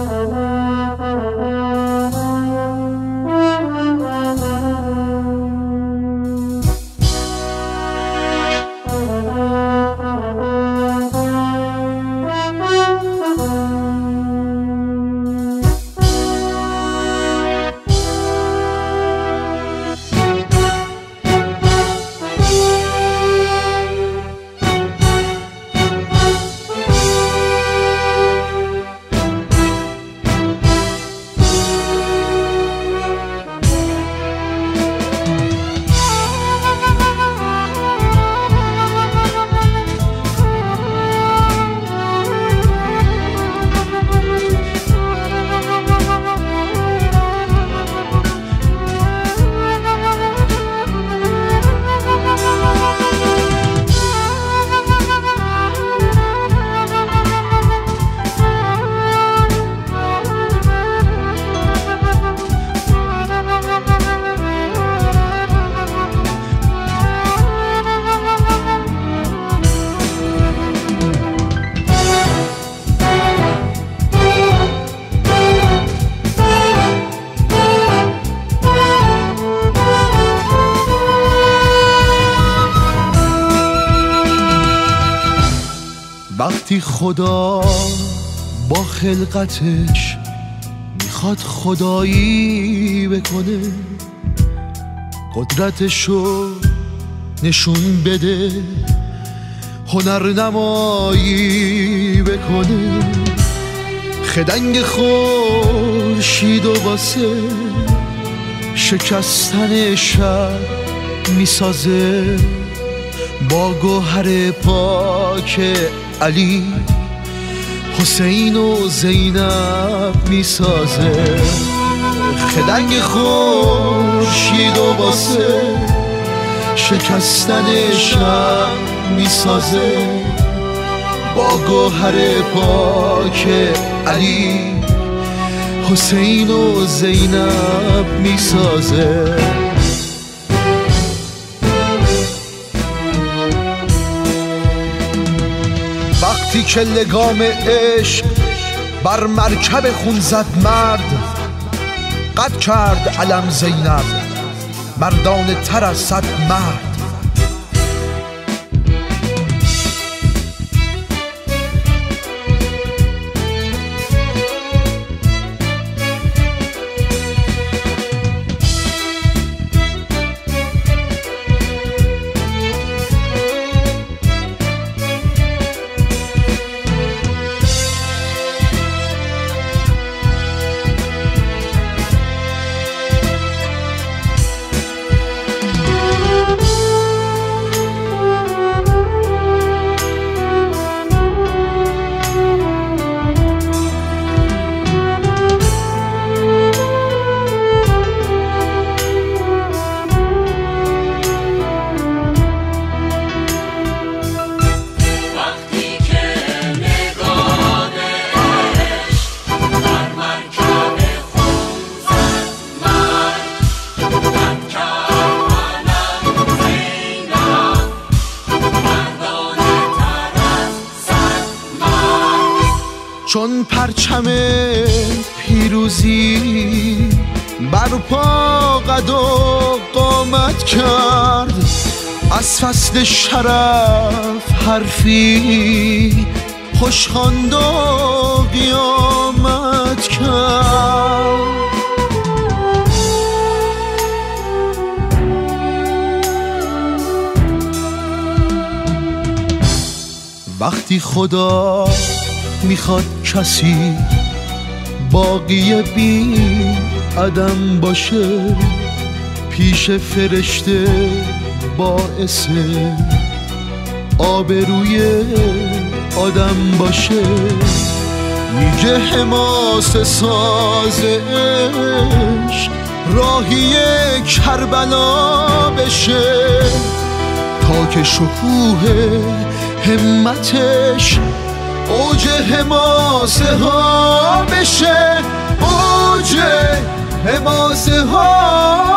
وقتی خدا با خلقتش میخواد خدایی بکنه، قدرتشو نشون بده، هنرنمایی بکنه، خدنگ خورشید و واسه شکستن شب میسازه، با گوهر پاک علی حسین و زینب میسازه، خدنگ خورشید و واسه شکستن شب میسازه، با گوهر پاک علی حسین و زینب میسازه. وقتی که لگام عشق بر مرکب خون زد مرد، قد کرد علم زینب مردانه تر از 100 مرد. چون پرچم پیروزی برپا قد و قامت کرد، از فصل شرف حرفی خوش خواند و قیامت کرد. وقتی خدا میخواد کسی باقی بی عدم باشه، پیش فرشته باعث آبروی آدم باشه، میگه حماس ساز عشق راهی کربلا بشه، تا که شکوه همتش اوج حماسه ها بشه، اوج حماسه ها